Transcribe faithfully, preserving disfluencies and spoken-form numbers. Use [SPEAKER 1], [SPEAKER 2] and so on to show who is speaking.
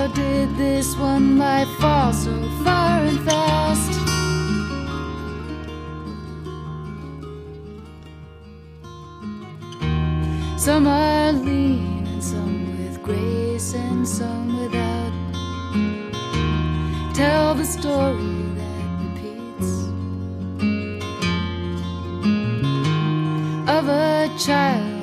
[SPEAKER 1] How did this one life fall so far and fast? Some are lean and some with grace and some without. Tell the story that repeats of a child